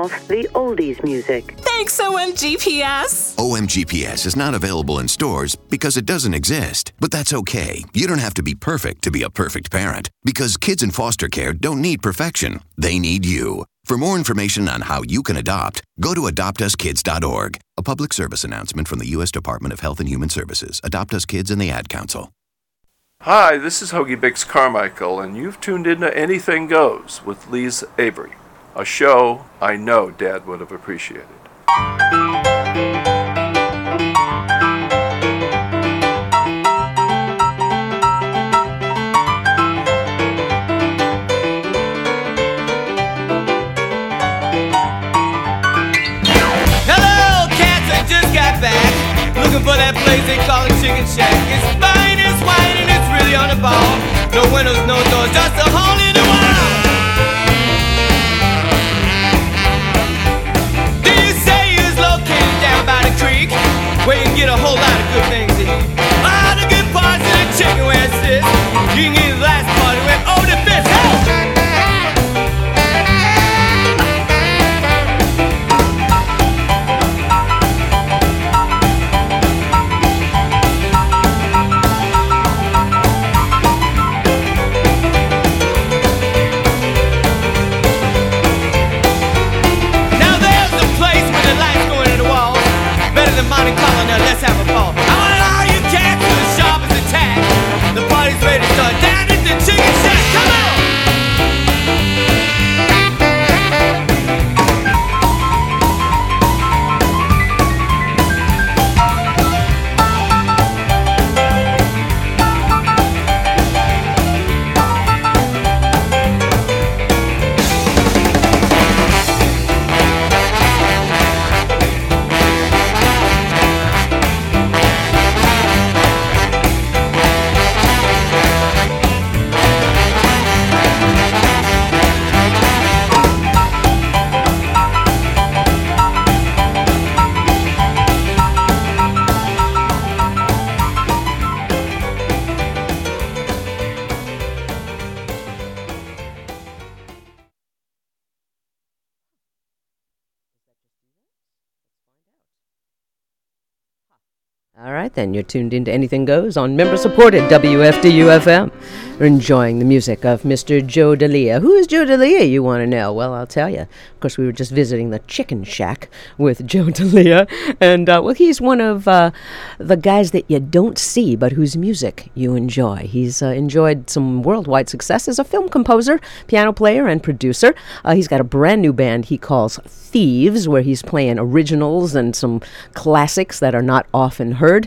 off the oldies music. Thanks, OMGPS. OMGPS is not available in stores because it doesn't exist. But that's okay. You don't have to be perfect to be a perfect parent. Because kids in foster care don't need perfection. They need you. For more information on how you can adopt, go to adoptuskids.org. A public service announcement from the U.S. Department of Health and Human Services, Adopt Us Kids, and the Ad Council. Hi, this is Hoagie Bix Carmichael, and you've tuned into Anything Goes with Lise Avery, a show I know Dad would have appreciated. Looking for that place they call a chicken shack. It's fine, it's white, and it's really on the ball. No windows, no doors, just a hole in the wall. Do you say it's located down by the creek, where you can get a whole lot of good things to eat? All the good parts of the chicken where it sits. You can get the last part of it over the fish. Hey! Monte Carlo, now let's have a ball. I want all you cats to the sharp as a tack. The party's ready to start down at the chicken shack. Come on! All right, then. You're tuned into Anything Goes on member-supported WFDU-FM. We're enjoying the music of Mr. Joe D'Elia. Who is Joe D'Elia, you want to know? Well, I'll tell you. Of course, we were just visiting the Chicken Shack with Joe D'Elia. And, well, he's one of the guys that you don't see, but whose music you enjoy. He's enjoyed some worldwide success as a film composer, piano player, and producer. He's got a brand new band he calls Thieves, where he's playing originals and some classics that are not often heard.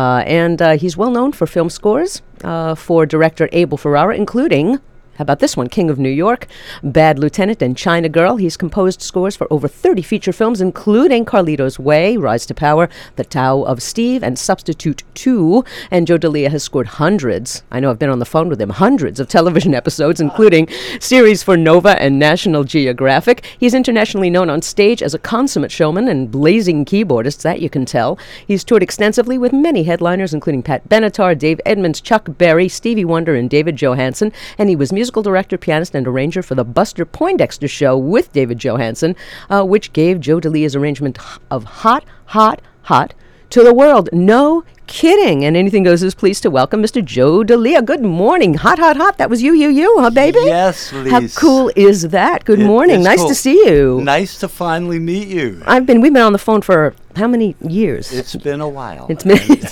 And he's well known for film scores for director Abel Ferrara, including, how about this one, King of New York, Bad Lieutenant, and China Girl. He's composed scores for over 30 feature films, including Carlito's Way, Rise to Power, The Tao of Steve, and Substitute 2. And Joe D'Elia has scored hundreds, I know I've been on the phone with him, hundreds of television episodes, including series for Nova and National Geographic. He's internationally known on stage as a consummate showman and blazing keyboardist, that you can tell. He's toured extensively with many headliners, including Pat Benatar, Dave Edmunds, Chuck Berry, Stevie Wonder, and David Johansen. And he was musical director, pianist, and arranger for the Buster Poindexter Show with David Johansen, which gave Joe D'Elia's arrangement of Hot, Hot, Hot to the world. No kidding. And Anything Goes is pleased to welcome Mr. Joe D'Elia. Good morning. Hot, hot, hot. That was you, huh, baby? Yes, Lise. How cool is that? Good morning. Nice cool. to see you. Nice to finally meet you. We've been on the phone for how many years? It's been a while. It's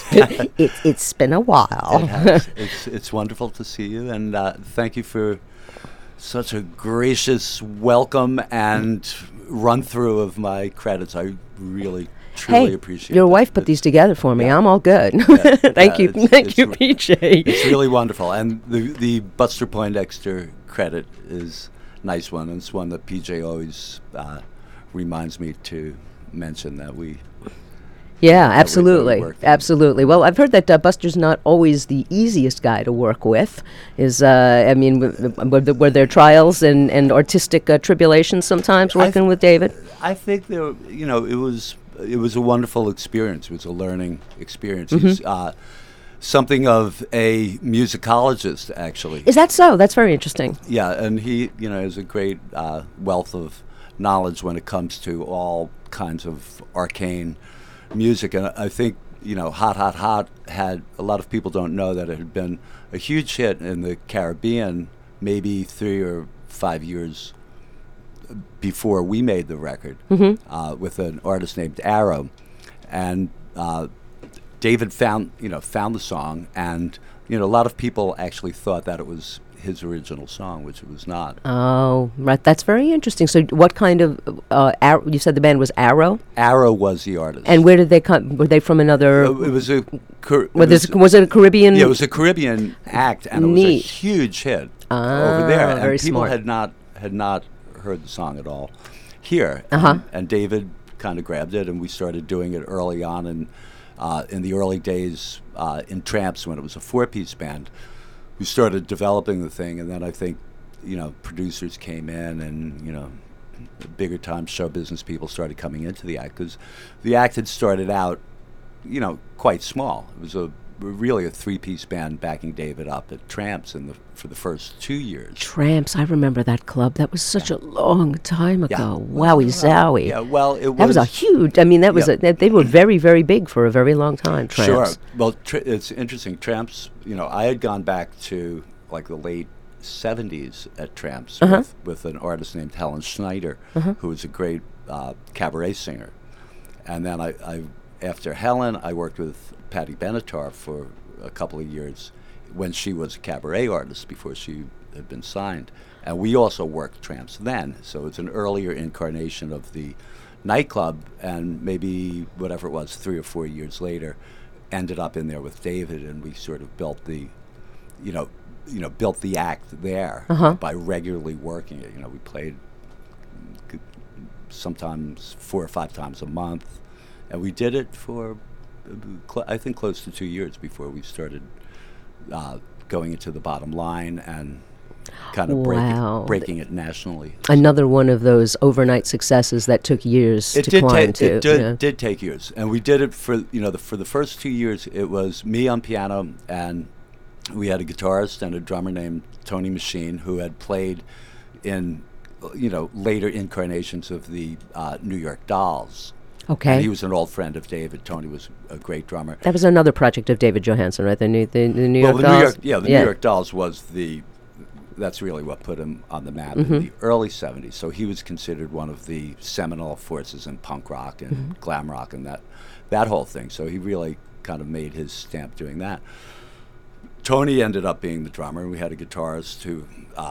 been a while. It has. It's wonderful to see you, and thank you for such a gracious welcome and run through of my credits. I really truly appreciate it. Your wife put these together for me. I'm all good. Yeah, Thank you, PJ. It's really wonderful, and the Buster Poindexter credit is a nice one, and it's one that PJ always reminds me to mention that we. Yeah, absolutely. Well, I've heard that Buster's not always the easiest guy to work with. Were there trials and artistic tribulations sometimes working with David? I think it was a wonderful experience. It was a learning experience. Mm-hmm. He's something of a musicologist, actually. Is that so? That's very interesting. Yeah, and he, has a great wealth of knowledge when it comes to all kinds of arcane music. And I think, Hot Hot Hot had, a lot of people don't know that it had been a huge hit in the Caribbean maybe 3 or 5 years before we made the record, with an artist named Arrow. And David found the song, and a lot of people actually thought that it was his original song, which it was not. Oh, right. That's very interesting. So what kind of, you said the band was Arrow? Arrow was the artist. And where did they come? Were they from another? It was a... was it a Caribbean? Yeah, it was a Caribbean act, and it was a huge hit over there. And very people smart. had not heard the song at all here. And David kind of grabbed it, and we started doing it early on. And in the early days in Tramps, when it was a 4-piece band, we started developing the thing, and then I think, producers came in, and, bigger time show business people started coming into the act, because the act had started out, quite small. It was really a 3-piece band backing David up at Tramps for the first 2 years. Tramps, I remember that club. That was such a long time ago. Wowie zowie. Yeah, well, it was... That was a huge... I mean, that was they were very, very big for a very long time, Tramps. Sure. Well, it's interesting. Tramps, I had gone back to, like, the late 70s at Tramps with an artist named Helen Schneider, who was a great cabaret singer. And then I after Helen, I worked with Patty Benatar for a couple of years when she was a cabaret artist before she had been signed. And we also worked Tramps then. So it's an earlier incarnation of the nightclub, and maybe whatever it was, 3 or 4 years later, ended up in there with David, and we sort of built the, built the act there by regularly working it. We played sometimes 4 or 5 times a month, and we did it for I think close to 2 years before we started going into the bottom line and kind of breaking it nationally. Another one of those overnight successes that took years to climb to. It did take years, and we did it for for the first 2 years. It was me on piano, and we had a guitarist and a drummer named Tony Machine, who had played in later incarnations of the New York Dolls. Okay. And he was an old friend of David. Tony was a great drummer. That was another project of David Johansen, right? The New York Dolls? New York Dolls was that's really what put him on the map in the early 70s. So he was considered one of the seminal forces in punk rock and glam rock and that whole thing. So he really kind of made his stamp doing that. Tony ended up being the drummer, and we had a guitarist who,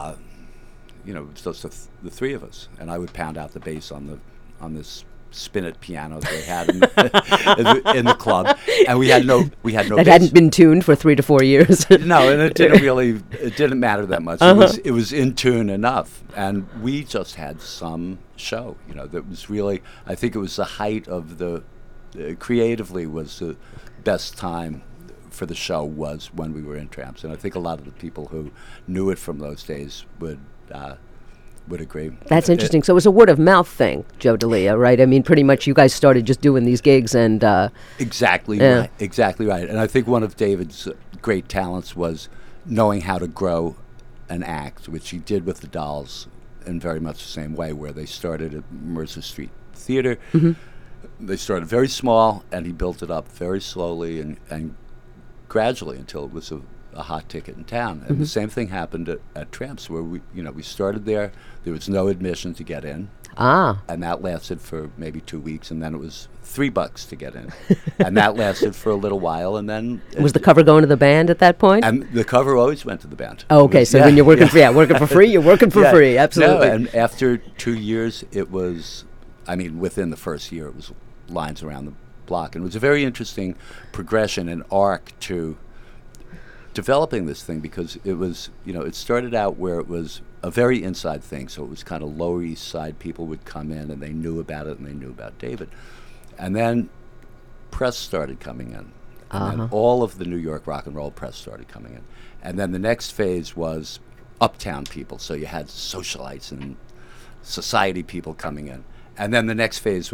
it was just the three of us. And I would pound out the bass on this spinet piano they had in the club, and we had no that bass. Hadn't been tuned for 3 to 4 years. No, and it didn't matter that much. It was in tune enough, and we just had some show. That was really, I think it was the height of the creatively was the best time for the show was when we were in Tramps, and I think a lot of the people who knew it from those days would agree. That's interesting. So it was a word of mouth thing, Joe D'Elia, right? I mean, pretty much you guys started just doing these gigs and... Exactly right. Exactly right. And I think one of David's great talents was knowing how to grow an act, which he did with the Dolls in very much the same way, where they started at Mercer Street Theater. They started very small, and he built it up very slowly and gradually until it was a hot ticket in town. And the same thing happened at Tramps, where we started there. There was no admission to get in. And that lasted for maybe 2 weeks, and then it was $3 to get in. And that lasted for a little while, and then... Was the cover going to the band at that point? And the cover always went to the band. Oh, okay, so when you're working for free, you're working for free, absolutely. No, and after 2 years, it was, within the first year, it was lines around the block. And it was a very interesting progression and arc to developing this thing, because it was, it started out where it was a very inside thing. So it was kind of Lower East Side people would come in, and they knew about it, and they knew about David. And then press started coming in. And then all of the New York rock and roll press started coming in. And then the next phase was uptown people. So you had socialites and society people coming in. And then the next phase was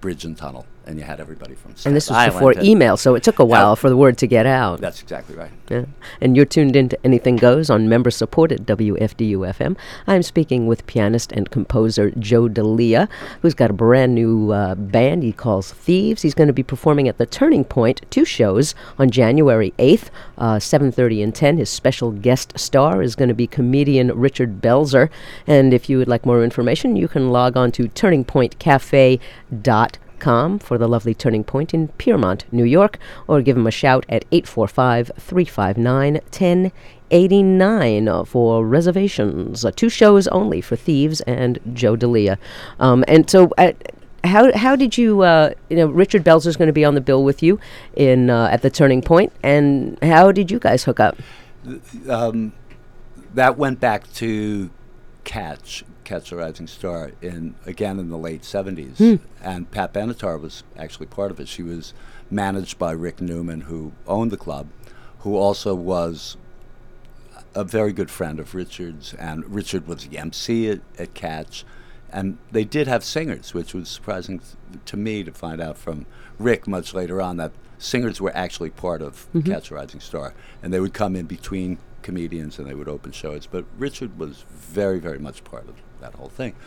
bridge and tunnel, and you had everybody from Staten And this was Island before and- email, so it took a while for the word to get out. That's exactly right. Yeah. And you're tuned into Anything Goes on member-supported WFDU-FM. I'm speaking with pianist and composer Joe D'Elia, who's got a brand new band he calls Thieves. He's going to be performing at the Turning Point, 2 shows on January 8th, 7:30 and 10. His special guest star is going to be comedian Richard Belzer. And if you would like more information, you can log on to turningpointcafe.com for the lovely Turning Point in Piermont, New York, or give him a shout at 845-359-1089 for reservations. 2 shows only for Thieves and Joe D'Elia. And so how did you, Richard Belzer's going to be on the bill with you in at the Turning Point, and how did you guys hook up? That went back to Catch the Rising Star, again in the late 70s. And Pat Benatar was actually part of it. She was managed by Rick Newman, who owned the club, who also was a very good friend of Richard's, and Richard was the MC at Catch. And they did have singers, which was surprising to me to find out from Rick much later on, that singers were actually part of Catch the Rising Star. And they would come in between comedians and they would open shows. But Richard was very, very much part of that whole thing.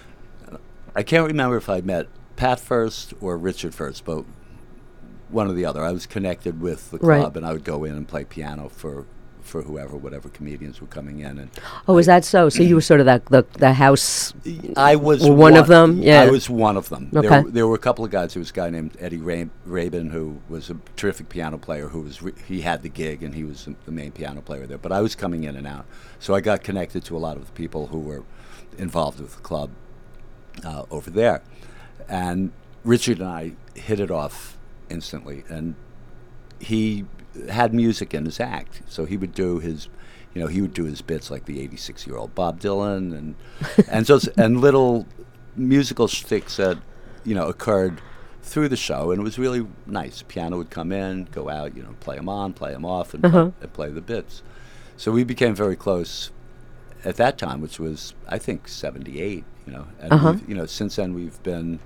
I can't remember if I met Pat first or Richard first, but one or the other. I was connected with the club, and I would go in and play piano for whatever comedians were coming in. And is that so? So you were sort of the house. I was one of them. Yeah, I was one of them. Okay. There were a couple of guys. There was a guy named Eddie Rabin, who was a terrific piano player. He had the gig, and he was the main piano player there. But I was coming in and out, so I got connected to a lot of the people who were involved with the club over there. And Richard and I hit it off instantly, and he had music in his act, so he would do his bits like the 86-year-old Bob Dylan and little musical shticks that occurred through the show, and it was really nice. Piano would come in, go out, play them on, play them off, and play the bits. So we became very close at that time, which was I think 78. And since then we've been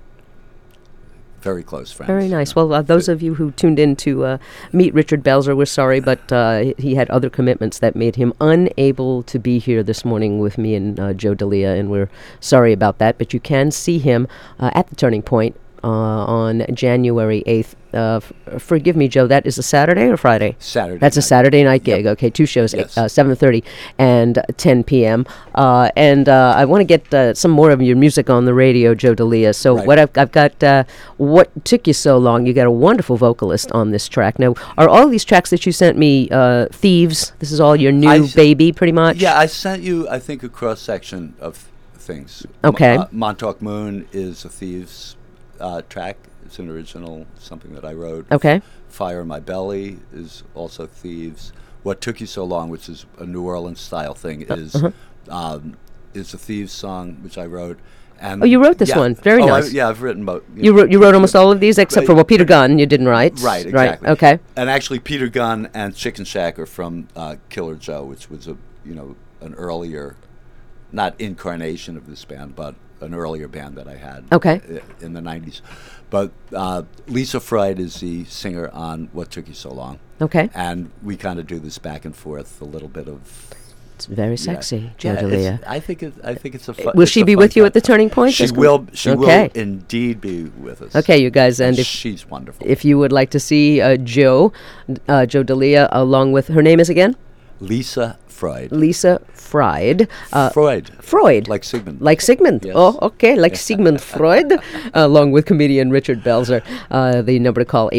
very close friends. Very nice. Well, those of you who tuned in to meet Richard Belzer, we're sorry, but he had other commitments that made him unable to be here this morning with me and Joe D'Elia, and we're sorry about that. But you can see him at the Turning Point on January 8th. Forgive me, Joe, that is a Saturday or Friday? Saturday. That's a Saturday night gig. Yep. Okay, 2 shows, yes. 7:30 and 10 p.m. And I want to get some more of your music on the radio, Joe D'Elia. So what I've got, What Took You So Long? You got a wonderful vocalist on this track. Now, are all these tracks that you sent me Thieves? This is all your new baby, pretty much? Yeah, I sent you, I think, a cross-section of things. Okay. Montauk Moon is a Thieves track. It's an original, something that I wrote. Okay. Fire in My Belly is also Thieves. What Took You So Long, which is a New Orleans style thing, is a Thieves song which I wrote. And you wrote this one. Very nice. I've written about. You wrote almost all of these except for Peter Gunn you didn't write. Right. Exactly. Right. Okay. And actually, Peter Gunn and Chicken Shack are from Killer Joe, which was an earlier, not incarnation of this band, but an earlier band that I had. Okay. In the 90s. But Lisa Freud is the singer on What Took You So Long. Okay. And we kind of do this back and forth, a little bit of. It's very sexy, Joe D'Elia. I think it's a fun. Will she be with you at the Turning Point? She will. She will indeed be with us. Okay, you guys, and if she's wonderful. If you would like to see Joe D'Elia, along with her name is again Lisa Freud. Lisa Freud. Freud. Like Sigmund. Like Sigmund. Yes. Oh, okay. Like Sigmund Freud, along with comedian Richard Belzer. The number to call,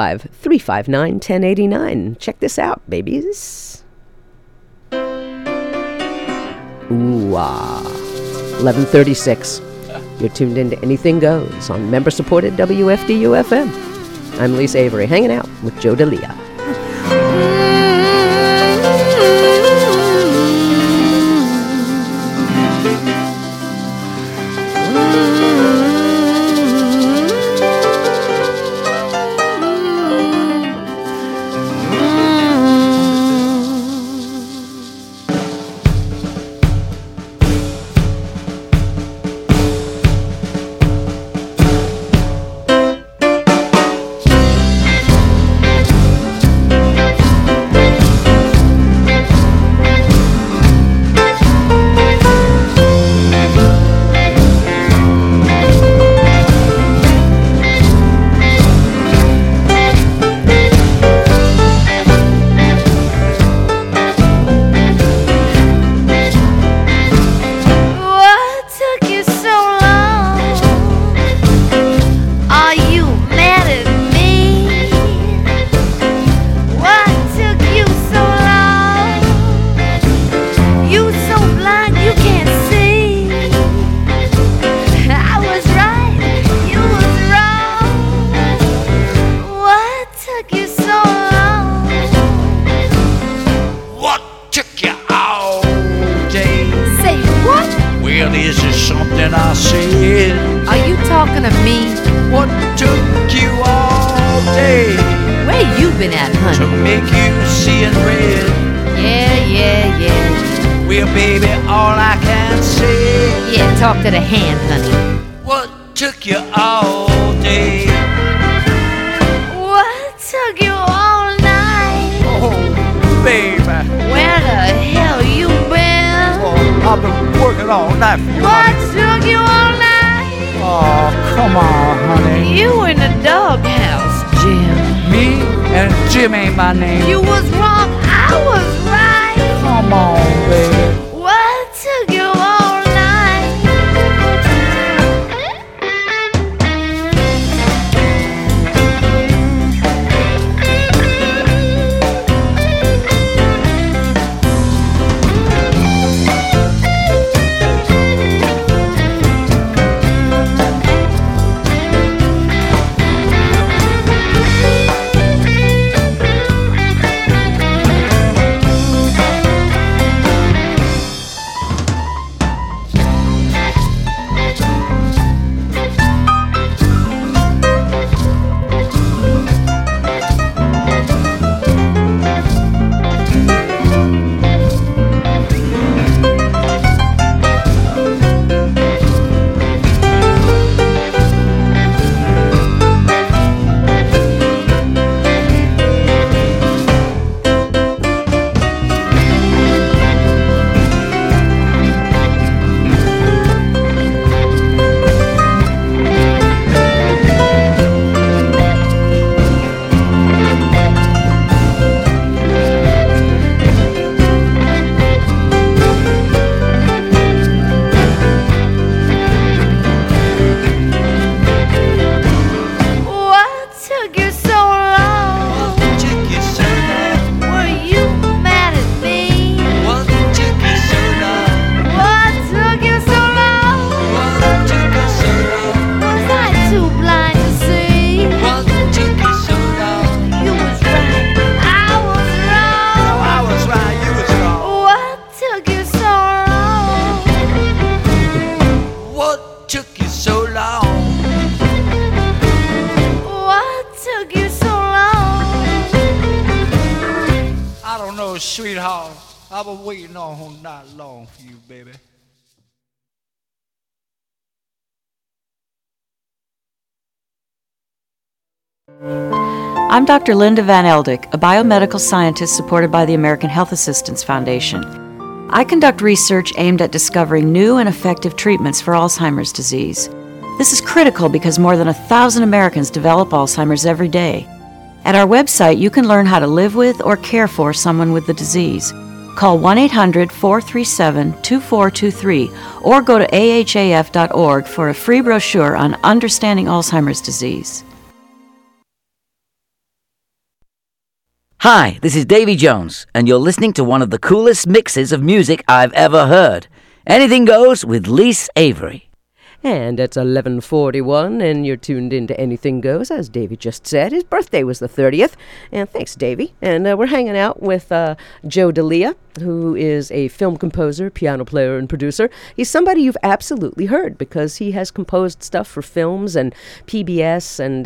845-359-1089. Check this out, babies. Ooh, 11:36. You're tuned into Anything Goes on member-supported WFDU-FM. I'm Lisa Avery, hanging out with Joe D'Elia. me? What took you all day? Where you been at, To honey? make you see in red. Yeah. Well, baby, all I can say. Yeah, talk to the hand, honey. What took you all day? What took you all night? Oh, baby. Where the hell you been? Oh, I've been working all night for you. What took you all night? Oh, come on, honey. You in the doghouse, Jim. Me and Jim ain't my name. You was wrong, I was right. Come on, baby. What took you all night? What took you so long? Took you so long. Were you mad at me? What took you so long? What took you so long? What took you so long? Was I too blind to see? What took you so long? You was right, I was wrong. I was right, you was wrong. What took you so long? What took you so long? What took you so long? I don't know, sweetheart. I've been waiting all night long for you, baby. I'm Dr. Linda Van Eldik, a biomedical scientist supported by the American Health Assistance Foundation. I conduct research aimed at discovering new and effective treatments for Alzheimer's disease. This is critical because more than 1,000 Americans develop Alzheimer's every day. At our website, you can learn how to live with or care for someone with the disease. Call 1-800-437-2423 or go to ahaf.org for a free brochure on understanding Alzheimer's disease. Hi, this is Davy Jones, and you're listening to one of the coolest mixes of music I've ever heard. Anything Goes with Lise Avery. And it's 11:41, and you're tuned into Anything Goes, as Davey just said. His birthday was the 30th, and thanks, Davey. And we're hanging out with Joe D'Elia, who is a film composer, piano player, and producer. He's somebody you've absolutely heard because he has composed stuff for films and PBS and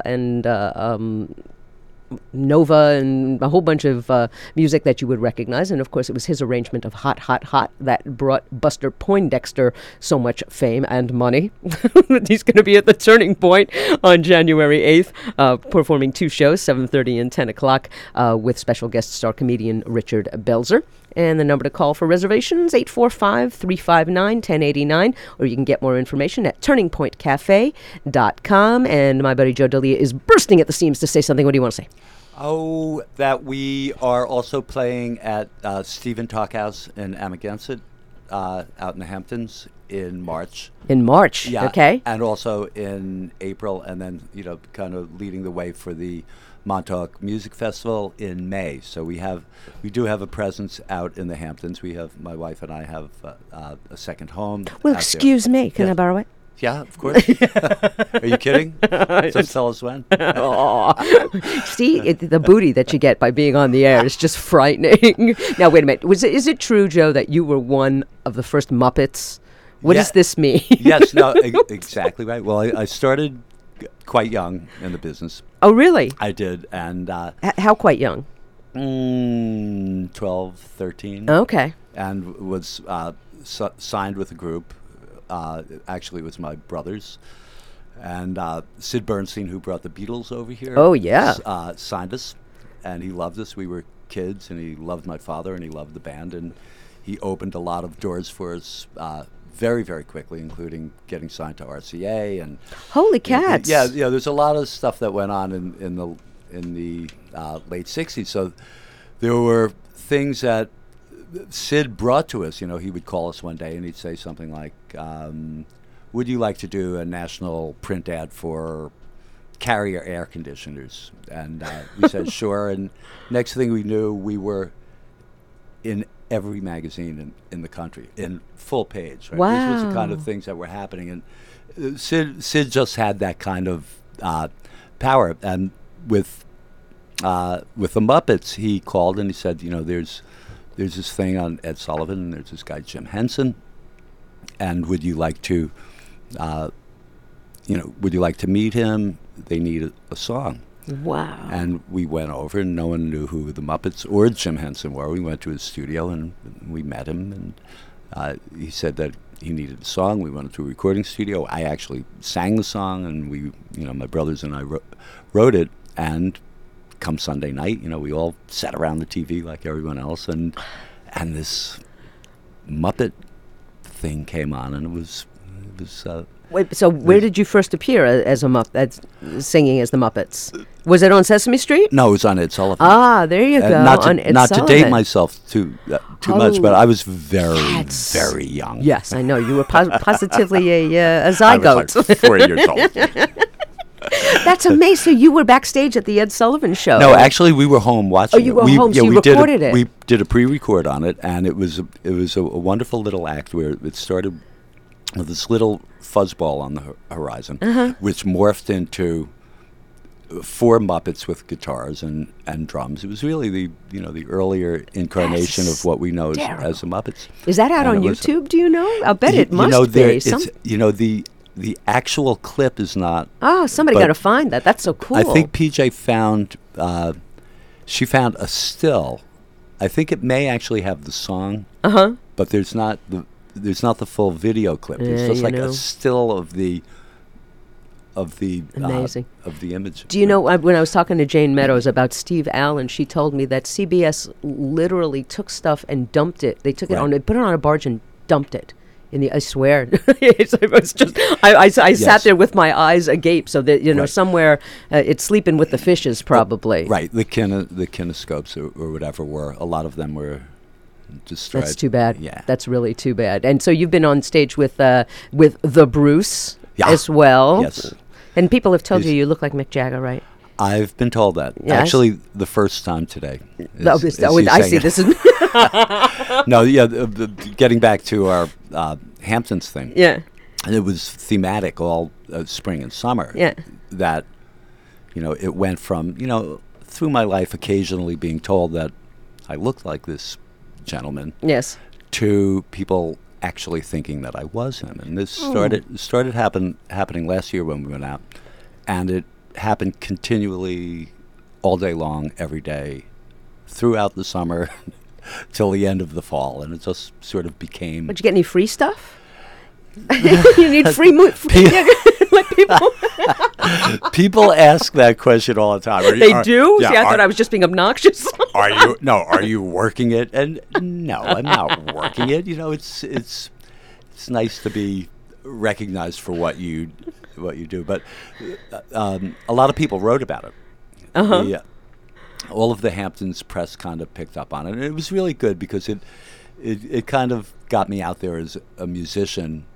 Nova and a whole bunch of music that you would recognize. And of course, it was his arrangement of Hot, Hot, Hot that brought Buster Poindexter so much fame and money. He's going to be at the Turning Point on January 8th, performing two shows, 7:30 and 10 o'clock, with special guest star comedian Richard Belzer. And the number to call for reservations, 845-359-1089, or you can get more information at turningpointcafe.com. And my buddy Joe D'Elia is bursting at the seams to say something. What do you want to say? Oh, that we are also playing at Stephen Talkhouse in Amagansett, out in the Hamptons in March. In March, yeah, okay. And also in April, and then, kind of leading the way for the Montauk Music Festival in May. So we do have a presence out in the Hamptons. My wife and I have a second home. Well, excuse me, can I borrow it? Yeah, of course. Are you kidding? So tell us when. See, the booty that you get by being on the air is just frightening. Now, wait a minute. Is it true, Joe, that you were one of the first Muppets What does this mean? Yes, no, exactly right. Well, I started quite young in the business. Oh, really? I did, and how quite young? 12, 13. Okay. And was signed with a group. Actually, it was my brothers. And Sid Bernstein, who brought the Beatles over here. Oh, yeah. Signed us, and he loved us. We were kids, and he loved my father, and he loved the band, and he opened a lot of doors for us very, very quickly, including getting signed to RCA. And holy cats! Yeah, there's a lot of stuff that went on in the late 60s. So there were things that Sid brought to us. He would call us one day and he'd say something like, would you like to do a national print ad for Carrier air conditioners? And we said, sure. And next thing we knew, we were in every magazine in the country, in full page. Right? Wow. This was the kind of things that were happening. And Sid just had that kind of power. And with the Muppets, he called and he said, there's this thing on Ed Sullivan, and there's this guy Jim Henson, and would you like to meet him? They need a song. Wow. And we went over, and no one knew who the Muppets or Jim Henson were. We went to his studio, and we met him, and he said that he needed a song. We went to a recording studio. I actually sang the song, and my brothers and I wrote it, and come Sunday night, we all sat around the TV like everyone else, and this Muppet thing came on, and it was Wait, so where did you first appear as a Muppet, singing as the Muppets? Was it on Sesame Street? No, it was on Ed Sullivan. Ah, there you go. Not on Ed to Sullivan. date myself too much, but I was very young. Yes, I know. You were positively a zygote. I was like 4 years old. That's amazing. So you were backstage at the Ed Sullivan show. No, actually, we were home watching. Oh, you were home, so you recorded it. We did a pre-record on it, and it was a wonderful little act where it started with this little fuzzball on the horizon, which morphed into 4 Muppets with guitars and drums. It was really the earlier incarnation of what we know as the Muppets. Is that out on YouTube? Do you know? I'll bet it must be. The actual clip is not. Oh, somebody got to find that. That's so cool. I think PJ found. She found a still. I think it may actually have the song. But there's not the full video clip. It's just like a still of the amazing of the image. Do you know when I was talking to Jane Meadows about Steve Allen, she told me that CBS literally took stuff and dumped it. They took it on, they put it on a barge and dumped it. I swear, it was just. I sat there with my eyes agape, so that somewhere it's sleeping with the fishes, probably. Right, the kinescopes or whatever a lot of them were destroyed. That's too bad. Yeah, that's really too bad. And so you've been on stage with the Bruce as well. Yes, and people have told you look like Mick Jagger, right? I've been told that. Yes. Actually, the first time today. I see. This is no. Yeah, getting back to our Hamptons thing. Yeah, and it was thematic all spring and summer. Yeah, that it went from through my life occasionally being told that I looked like this gentleman. Yes. To people actually thinking that I was him, and this started happening last year when we went out, and it happened continually all day long, every day, throughout the summer till the end of the fall, and it just sort of became. Did you get any free stuff? You need free like people. People ask that question all the time. They do? Yeah, See, I thought I was just being obnoxious. Are you working it? And no, I'm not working it. It's nice to be recognized for what you do. But a lot of people wrote about it. All of the Hamptons press kind of picked up on it, and it was really good because it kind of got me out there as a musician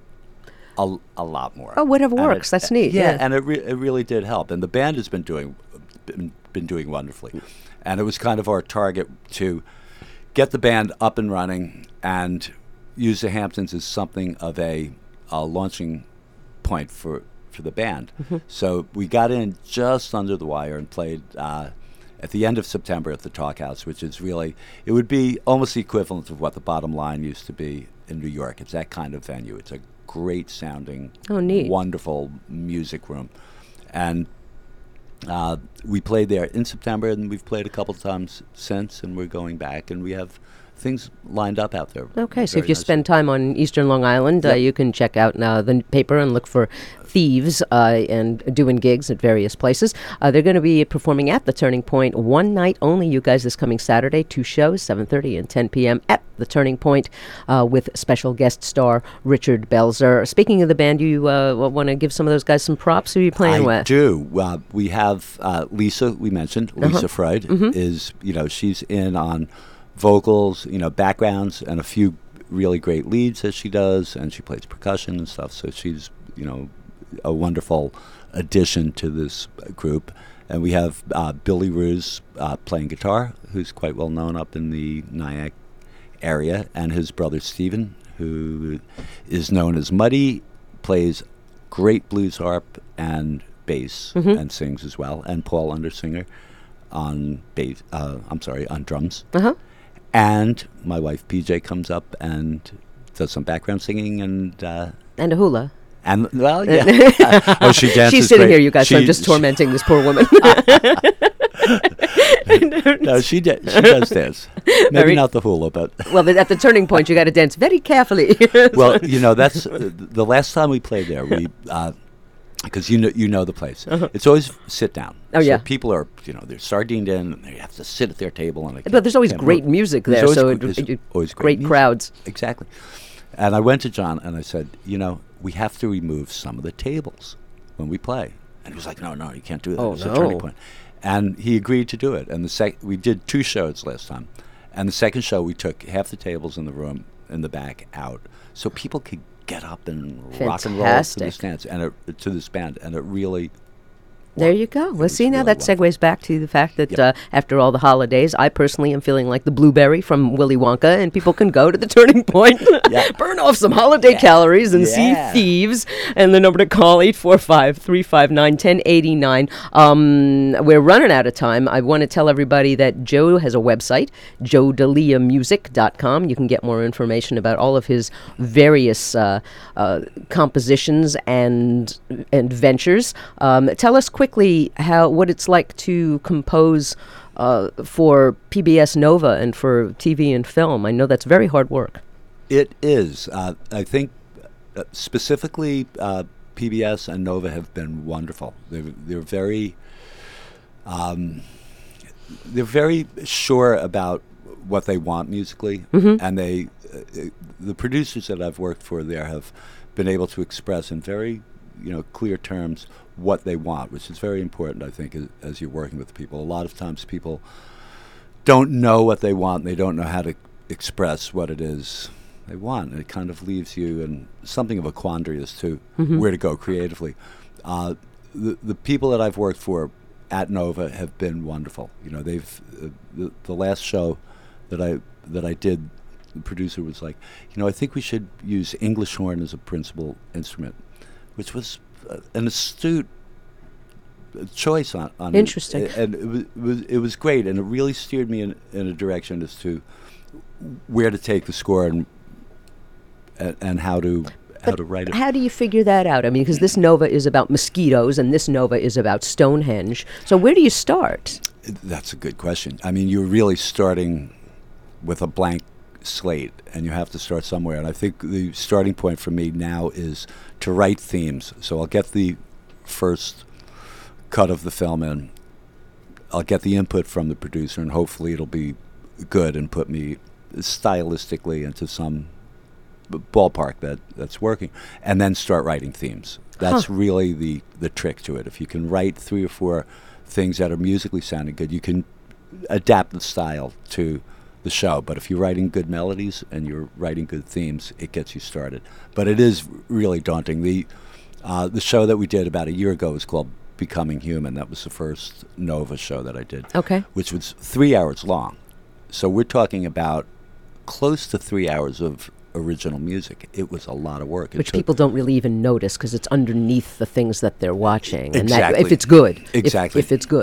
a lot more. Oh, whatever works. That's neat. Yeah, and it really did help. And the band has been doing wonderfully. And it was kind of our target to get the band up and running and use the Hamptons as something of a launching point for the band. So we got in just under the wire and played at the end of September at the Talk House, which is really, it would be almost the equivalent of what the Bottom Line used to be in New York. It's that kind of venue. It's a great sounding, neat, wonderful music room. And we played there in September, and we've played a couple times since, and we're going back, and we have things lined up out there. Okay, so if you spend time on Eastern Long Island, you can check out the paper and look for Thieves and doing gigs at various places. They're going to be performing at the Turning Point one night only, you guys, this coming Saturday. 2 shows, 7:30 and 10 p.m. at the Turning Point with special guest star Richard Belzer. Speaking of the band, you want to give some of those guys some props? Who are you playing with? I do. We have Lisa, we mentioned. Lisa Freud is, she's in on vocals, backgrounds, and a few really great leads that she does, and she plays percussion and stuff, so she's, a wonderful addition to this group. And we have Billy Ruse playing guitar, who's quite well known up in the Nyack area, and his brother Stephen, who is known as Muddy, plays great blues harp and bass and sings as well, and Paul Undersinger on bass, on drums. And my wife PJ comes up and does some background singing and a hula. And she dances. She's sitting great. here, you guys. So I'm just tormenting this poor woman. No, she does dance. Maybe not the hula, but at the Turning Point, you got to dance very carefully. Well, that's the last time we played there. We because you know the place. It's always sit down. Oh, yeah. People are they're sardined in, and they have to sit at their table. But there's always great music there, so always great crowds. Exactly. And I went to John and I said, we have to remove some of the tables when we play. And he was like, no, you can't do that. It's a Turning Point. And he agreed to do it. And we did 2 shows last time. And the second show, we took half the tables in the room in the back out, so people could get up and rock and roll to this dance and to this band. And it really. There you go. Well, see, now that segues back to the fact that after all the holidays, I personally am feeling like the blueberry from Willy Wonka, and people can go to the Turning Point, burn off some holiday calories, and see Thieves. And the number to call, 845-359-1089. We're running out of time. I want to tell everybody that Joe has a website, joedaliamusic.com. You can get more information about all of his various compositions and ventures. Tell us quickly what it's like to compose for PBS Nova and for TV and film. I know that's very hard work. It is. I think specifically PBS and Nova have been wonderful. They're very sure about what they want musically, and the producers that I've worked for there have been able to express in very clear terms what they want, which is very important, I think, as you're working with people. A lot of times people don't know what they want, and they don't know how to express what it is they want, and it kind of leaves you in something of a quandary as to where to go creatively. The people that I've worked for at Nova have been wonderful. They've the last show that I did, the producer was like, I think we should use English horn as a principal instrument, which was an astute choice on interesting, and it was great, and it really steered me in a direction as to where to take the score and how to write it. How do you figure that out? I mean, because this Nova is about mosquitoes and this Nova is about Stonehenge. So where do you start? That's a good question. I mean, you're really starting with a blank slate, and you have to start somewhere. And I think the starting point for me now is to write themes. So I'll get the first cut of the film in. I'll get the input from the producer, and hopefully it'll be good and put me stylistically into some ballpark that's working, and then start writing themes. That's really the trick to it. If you can write 3 or 4 things that are musically sounding good, you can adapt the style to the show. But if you're writing good melodies and you're writing good themes, it gets you started. But it is really daunting. The show that we did about a year ago was called Becoming Human. That was the first Nova show that I did, which was 3 hours long. So we're talking about close to 3 hours of original music. It was a lot of work. Which people don't really even notice because it's underneath the things that they're watching. Exactly. And that, if it's good. Exactly. If it's good.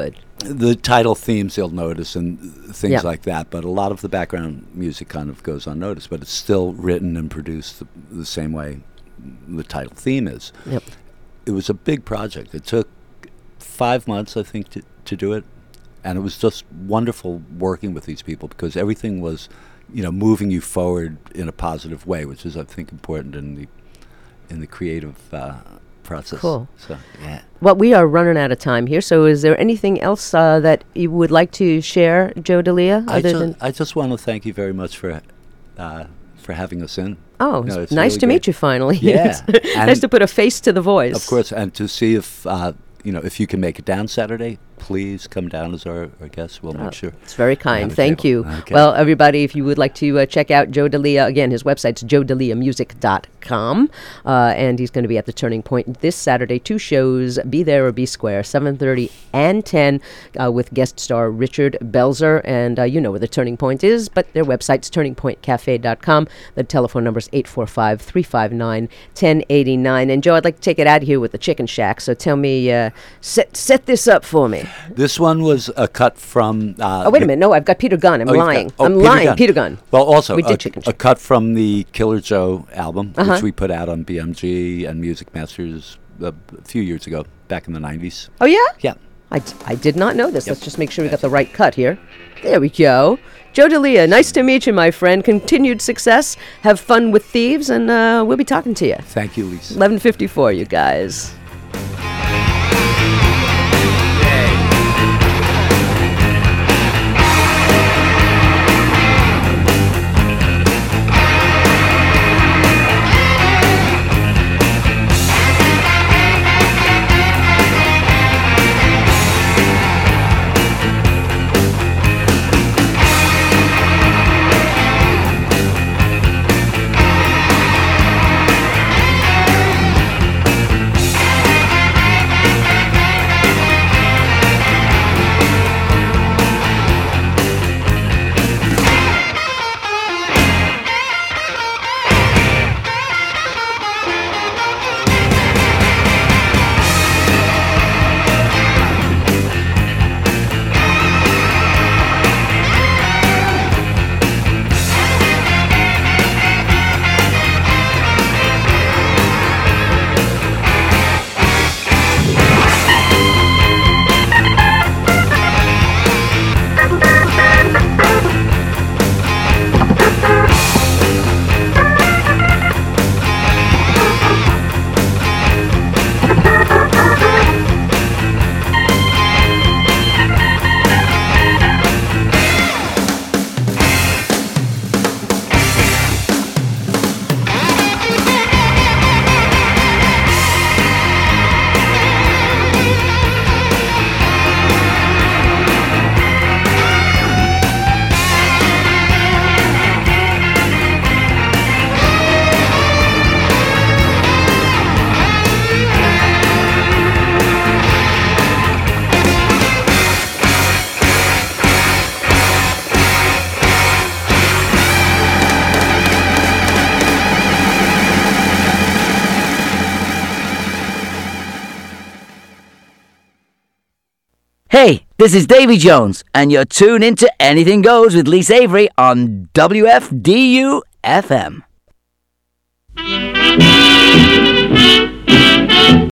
the title themes you'll notice and things Yeah. like that, but a lot of the background music kind of goes unnoticed, but it's still written and produced the same way the title theme is. Yep. It was a big project. It took 5 months, I think, to do it, and it was just wonderful working with these people because everything was, moving you forward in a positive way, which is, I think, important in the creative process. Cool. So, yeah. Well, we are running out of time here, so is there anything else that you would like to share, Joe D'Elia? I just want to thank you very much for having us in. Oh, it's nice really to great. meet you finally. Yeah. Nice to put a face to the voice. Of course, and to see if you can make it down Saturday, please come down as our guest. We'll make sure. It's very kind. a Thank table. you. Okay. Well, everybody, if you would like to check out Joe D'Elia, again, his website's joedeliamusic.com, and he's going to be at the Turning Point this Saturday. 2 shows, Be There or Be Square, 7:30 and 10, with guest star Richard Belzer, and you know where the Turning Point is, but their website's turningpointcafe.com. The telephone number is 845-359-1089. And Joe, I'd like to take it out of here with the Chicken Shack, so tell me, set this up for me. This one was a cut from... oh, wait a minute. No, I've got Peter Gunn. I'm lying. I'm lying. Peter Gunn. Well, also, We did Chicken a Shack. cut from the Killer Joe album, Uh-huh. which we put out on BMG and Music Masters a few years ago, back in the 90s. Oh, yeah? Yeah. I did not know this. Let's just make sure we got the right cut here. There we go. Joe D'Elia, nice to meet you, my friend. Continued success. Have fun with Thieves, and we'll be talking to you. Thank you, Lisa. 11:54, you guys. Hey, this is Davy Jones, and you're tuned into Anything Goes with Lisa Avery on WFDU FM.